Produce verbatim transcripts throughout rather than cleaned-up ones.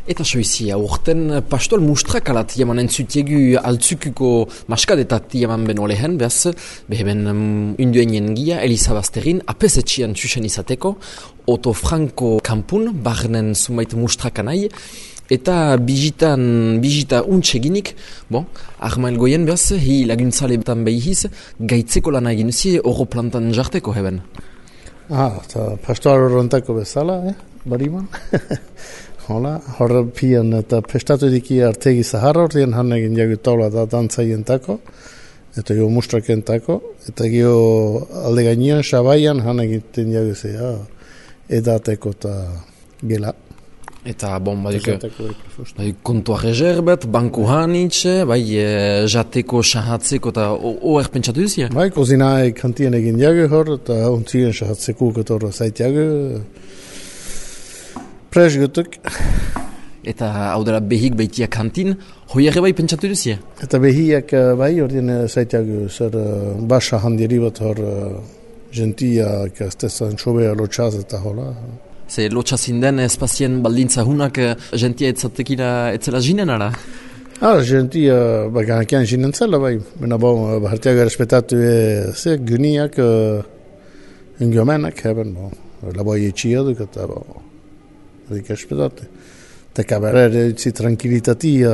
Eta soizia, urten pastol mustrakalat jaman entzutiegu altzukuko maskadetat jaman beno lehen, behaz, beheben um, unduenien gia, Elisa Basterin, apesetxian txusen izateko, Oto Franco kampun, barnen zumait mustrakanai, eta bijitan, bijita untseginik, bon, Armael goien behaz, hi laguntzaletan behiz, gaitzeko lan egin zi, oro plantan jarteko heben. Ah, eta pastol rontako bezala, eh, bariman. Hola, horre pian eta prestatu diki artegi zaharra horrean han egin jagu taula da dantzaien tako, eta gio mustraken tako, eta gio alde gainean, sabaian han egiten jagu ze, ja, edateko eta gela. Eta bon, badik, badik kontua rezerbet, banku hanitxe, bai e, jateko, sahatzeko eta oer pentsatu duzia? Bai, kozinae kantien egin jagu hor, eta ontzien sahatzeko horro zait jagu, presgutuk. Eta hau dela behik behitia kantin, hoiare bai pentsatu duzia? Eta behiak bai, ordien zaitagu zer basa handiri bat hor gentiak aztezan txobea lotxaz eta hola. Ze lotxazin den espazien baldintza hunak gentia etzatekira etzela jinen ara? Ah, gentia baganekian jinen zela bai. Mena bon, bahartiaga respetatu e ze guniak ingiomenak heben, bon. Laboi etxiaduk eta bon. Dik aspettate. Te cabarere utzi tranquillitatia.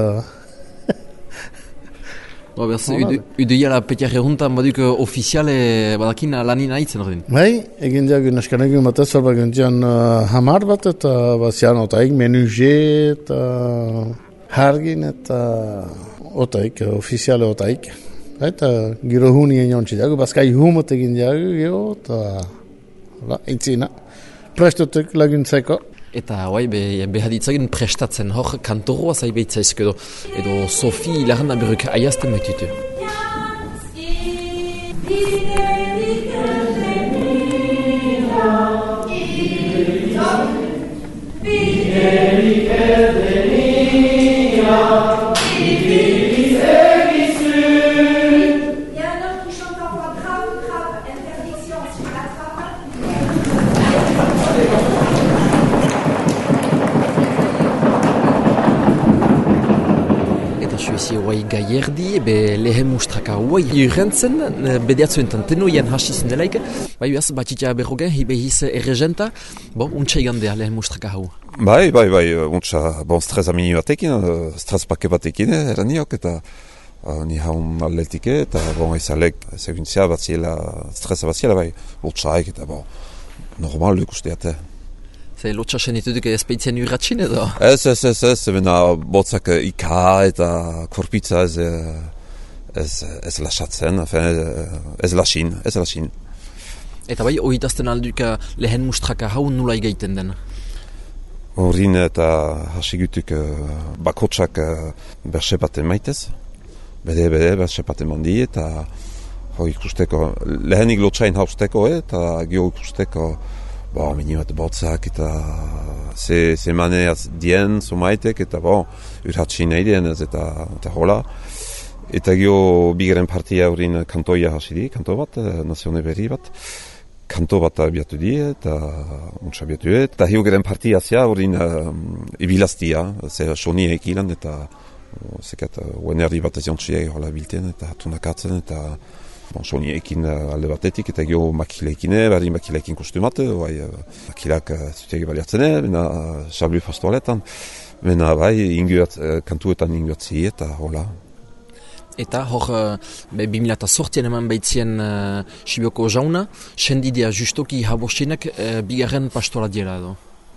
Bo, behaz, uduiala petiare juntan baduk ofiziale badakin lanin haitzen ordin. Bai, egin diagu naskanegu batez hor baguntian uh, hamar bat eta bazian otaik, menuge eta hargin eta otaik, ofiziale otaik. Eta giro huni egin jontzi diagu, bazkai humot egin diagu, gero, eta intzina. Prestutuk laguntzeko. Eta hoai, be, behaditzagin prestatzen hor kantorroa zaibeitzaizko edo, edo Sofi Larna beruk aiazten metitu. Huai gaierdi, be lehen mustraka huai irrentzen, bedeatzuentan tenoian hasizen delaik, bai behaz, batitia berrogen, hibe hiz erregenta, bon, untsa igandea lehen mustraka hau. Bai, bai, bai, untsa, bon, stres amini batekin, stres pake batekin, eraniok, eta uh, ni haun atletike, eta bon, ezalek, seguntzia bat ziela, stresa bat ziela, bai, urtsaik, eta bon, normal ikusteat, Ze lotxasen ditutuk ezpeitzen urratxin edo? Ez, ez, ez, ez, bena botzak ika eta korpitza ez, ez, ez lasatzen, ez lasin, ez lasin. Eta bai, ohitazten alduka lehen mustraka hau nula igaiten den? Horrin eta hasigutuk bakotsak bersepaten maitez, bede, bede, bersepaten mandi, eta hoi ikusteko, lehenik lotxain hausteko, eta gio ikusteko, Bo, mini bat botzak eta ze, ze maneaz dien sumaitek eta bo, urratxin nahi dien ez eta, eta hola. Eta gio bigaren partia horrin kantoia hasidi, kanto bat, nazione berri bat. Kanto bat abiatu di eta untsa abiatu et. Eta hiugaren partia zia horrin uh, ibilaztia, ze soni ekilan eta uh, zekat uh, uenerdi bat eziontxia hola bilten eta hatunakatzen eta Bon, soni ekin uh, alde batetik, eta gio makilekin, bari makilekin kostumat, bai, uh, makilak uh, zutegi baliatzen, bena uh, xablu pastoaletan, bena bai, inguat, uh, kantuetan inguatzi eta hola. Eta hor, uh, bi mila sortien eman behitzien uh, Sibioko jauna, sendidea justoki haborsinek uh, bigarren pastola diela edo?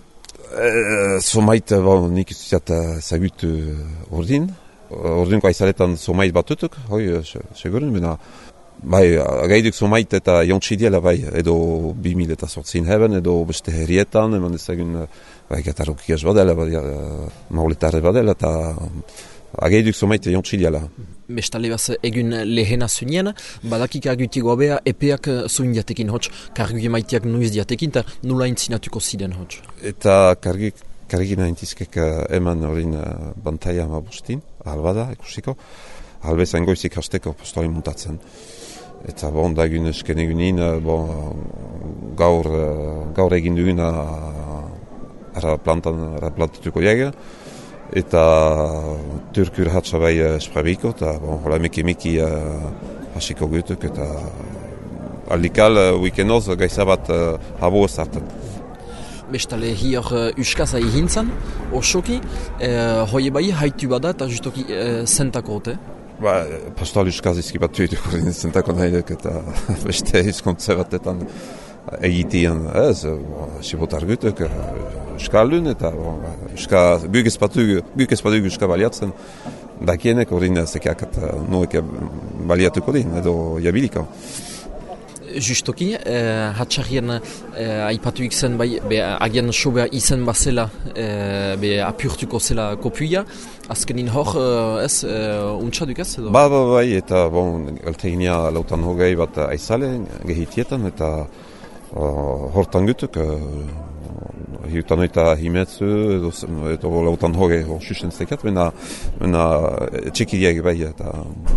Uh, somait, bon, nik izuzat uh, zagut uh, ordin, uh, ordinko aizaletan somait batutuk, hoi, uh, seguren, bena, Bai, gaiduk somait eta jontxidiela bai, edo bi mil eta sortzin heben, edo beste herrietan, eman ezagun, bai, gatarukiaz badela, bai, mauletarre badela, eta gaiduk somait jontxidiela. Bestale baz egun lehena zunien, badakik argutiko abea epeak zuin diatekin hots, kargu maiteak nuiz diatekin, eta nula intzinatuko ziren hots. Eta kargik, kargina intizkek eman horin bantaia mabustin, albada, ikusiko, albezan goizik hasteko postoi muntatzen. Eta bon, da egun esken egunin, bon, gaur, gaur egin duguna ara plantan, ara plantatuko diaga. eta turkur hatsa bai esprabiko, eta bon, hola meki-meki uh, hasiko gutuk, eta aldikal uh, weekendoz gaizabat uh, habo zartan. Bestale hier uh, uskaz ahi hintzan, osoki, uh, hoi bai haitu bada eta justoki uh, zentako ote? Ba, pastoral uskaz izkipatu eduk hori zentako nahi duk, eta beste izkontze batetan egitian, ez, sibotar gutuk, euskaldun, eta euskal, guk ezpatu euskal baliatzen, dakienek hori zekeak eta noek baliatuko din, edo jabiliko. Justoki, eh, hatxarien eh, aipatuik zen bai, be, agian sobea izen bazela, eh, be apurtuko zela kopuia, azkenin hor, eh, ez, eh, untxaduk ez? Edo? Ba, ba, bai, eta bon, altegnia lautan hogei bat aizale, gehitietan, eta uh, hortan gutuk, uh, hiutan oita himetzu, edo, edo lautan hogei hor susen zekat, mena, mena txekidiak bai, eta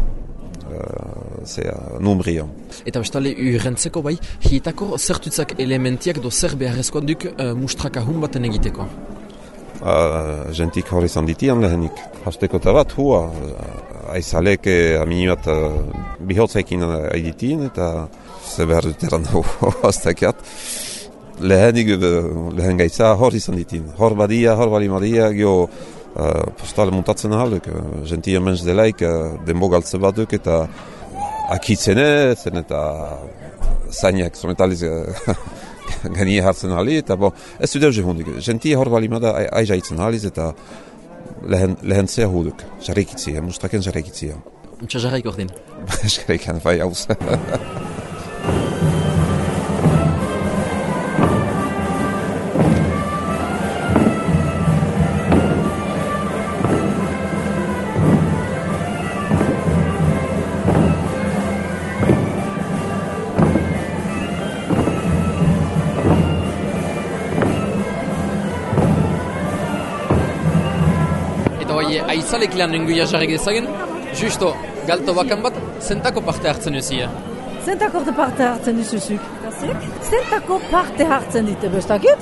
zea, numrian. Eta bestale, urrentzeko bai, hietako zertutzak elementiak do zer beharrezkoan duk uh, mustraka hun baten egiteko? Uh, gentik hori zanditian lehenik. Hasteko eta bat, hua, uh, aizalek amini bat uh, bihotzaikin aiditien, eta ze behar duteran hoztakiat. Lehenik, lehen gaitza hori zanditien. Hor badia, hor bali madia, gio Uh, postale montatzen ahaluk, uh, gentia menz delaik, uh, denbo galtze batuk, eta akitzene, zen eta zainak zonetaliz uh, ganie hartzen ahali, eta bo, ez du deuze hundik. Gentia hor balimada aiza itzen ahaliz, eta lehen, lehen zea huduk, jarrikitzia, mustraken jarrikitzia. Untsa jarraik ordin? Jarraikan, bai hauz. Aizalek lan nenguia jarrik dezagen, justo, galto bakan bat, zentako parte hartzen duzia? Zentako parte hartzen duzuzuk? Zentako parte hartzen dute, bestakit?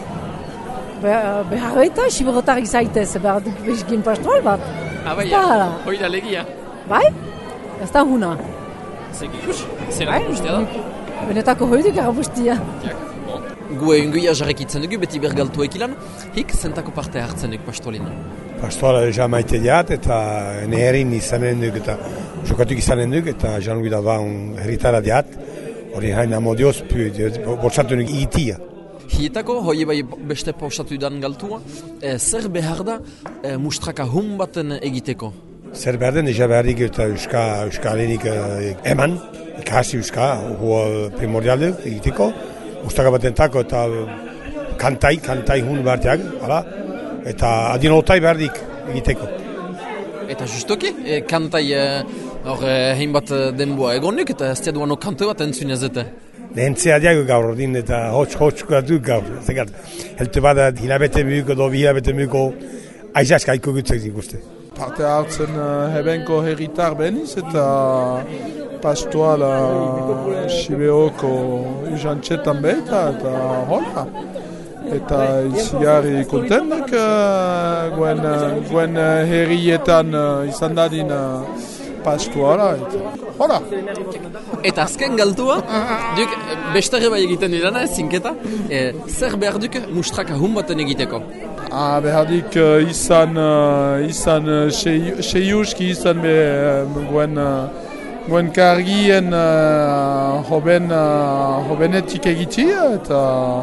Behar baita, siberotarik zaitez, behar duk bezgin pastoral bat. Ah, bai, hoi da legia. Bai? Ez da huna. Zek ikus, zera guztia da? Benetako hoi duk erabustia. Gue nenguia jarrik itzen dugu, beti bergaltu ekilan, hik zentako parte hartzen duk pastolina? Pastoala deja maite diat, eta neherin izanen duk, eta jokatuk izanen duk, eta Jean-Louis Dalban herritara diat, hori hain amodioz, bortzatu nuk igitia. Hietako, hoi bai beste pausatu dan galtua, e, zer behar da e, mustraka hun baten egiteko? Zer behar den, deja behar dik eta euska, euska alenik eman, ikasi euska, hua primordialde egiteko, mustraka baten tako, eta kantai, kantai hun beharteak, hala, eta adinotai behar dik egiteko. Eta justoki, e, kantai hor e, hein bat denboa egonuk, eta ez duan kante bat entzun ezete? Lehentzea diago gaur ordin, eta hotz-hotz gatu gaur. Zegat, helte bada hilabete muko, do bi hilabete muko, aizaska iko gutzak zikuste. Parte hartzen uh, hebenko herritar beniz, eta pastoala Sibeoko usantxetan behita, eta hola. Eta izigarri kontendak uh, guen, uh, guen uh, herrietan uh, izan dadin uh, pastuara. Hola! Eta azken galtua, duk bestarre bai egiten didana, zinketa, e, zer behar duk mustraka hun baten egiteko? Ah, behar dik uh, izan, uh, izan uh, seiuski izan be uh, guen, uh, guen kargien uh, hoben, uh, hobenetik egitia, eta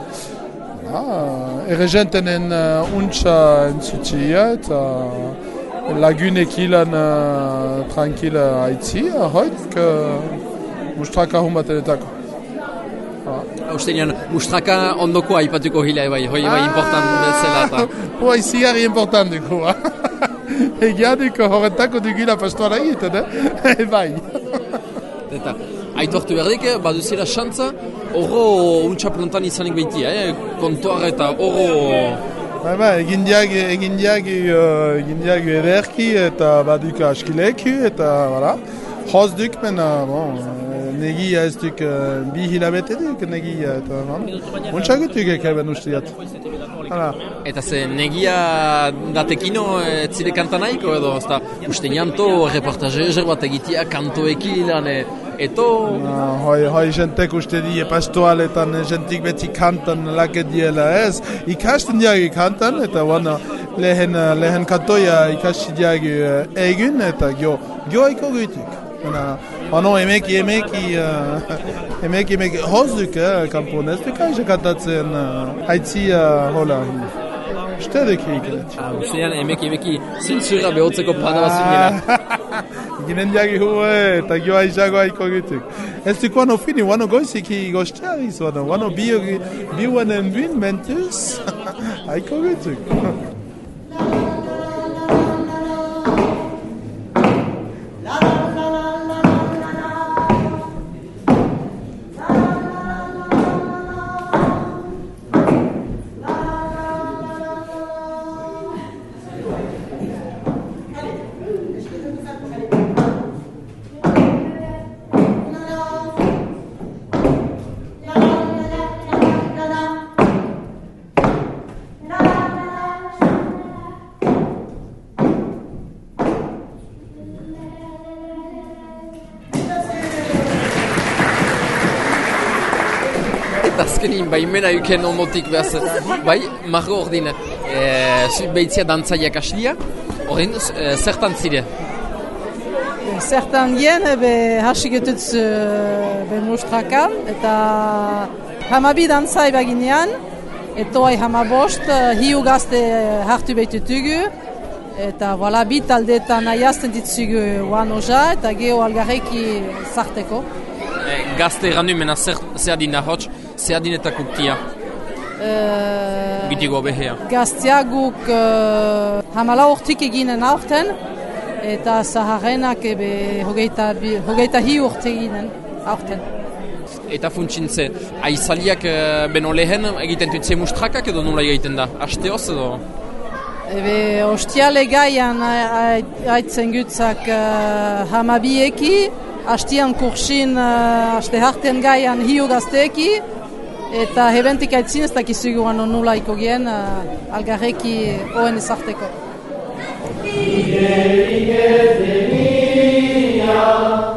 Ah, erregentenen uh, untsa entzutia eta lagunek ilan uh, tranquila haitzia, hoik uh, mustraka hun batenetako. Haustenean, mustraka ondoko aipatuko hila bai, hoi bai important bezala eta... Hua izigarri important dugu, ha? Egia duko horretako dugula pastoara egiten, eh? Bai. Eta, aitortu berdik, baduzela xantza, oro untsa plantan izanik behitia, eh? Kontuar eta oro... Ba, ba, egin diagu, egin diagu, uh, egin diagu ederki eta baduko askileku eta, voilà. Hoz duk, mena, bon, negia ez duk uh, bi hilabete duk negia eta, bon. Untsa gutuk eken ustiat. Hala. Eta ze negia datekino ez zire kanta nahiko edo, ez da, uste nianto, reportaje ezer bat egitea, kantoekin, e, eto... Uh, hoi, hoi jentek uste die pastoaletan jentik beti kantan lake diela ez. Ikasten diagi kantan, eta wana lehen, lehen kantoia ikasti diagi egin, eta gio, gio eko gutik. Ano emeki, emeki, uh, emeki, emeki, hozuk, eh, kamponez, bekaise kantatzen uh, haitzia, hola, stedek egin. Ustean emeki, emeki, zintzura behotzeko pada bazinela. Ginen diagi hue, eta gio aizago haiko gutuk. Ez duk wano fini, wano goiziki gozteariz, wano, wano bio, bioanen bin mentuz, haiko gutuk. Azkenin, bai, mena yuken ondotik behaz, bai, margo ordin, e, zuit behitzia dantzaiak aslia, ordin, e, zertan zire? Zertan dien, be, hasik etutz be mustrakan, eta hamabi dantzai baginean, etoai hamabost, hiu gazte hartu behitutugu, eta voilà, bi taldeetan aiazten ditzugu wanoja, eta geho algarreki zarteko. E, gazte errandu mena zer, zer adina hotz, zer adinetako kia? Uh, Gitigo behea. Gazteaguk uh, hamala urtik eginen aurten, eta zaharrenak ebe hogeita, hogeita hi urte eginen aurten. Eta funtsintze, aizaliak uh, beno lehen egiten dutze mustrakak edo nola egiten da? Asteoz edo? Ebe ostiale gaian haitzen gutzak uh, hamabieki, hastian kursin uh, haste harten gaian hiu gazteeki, eta hebentik aitzin ez dakizugu ano nula ikogien uh, algarreki oen ezarteko. Ige, ige,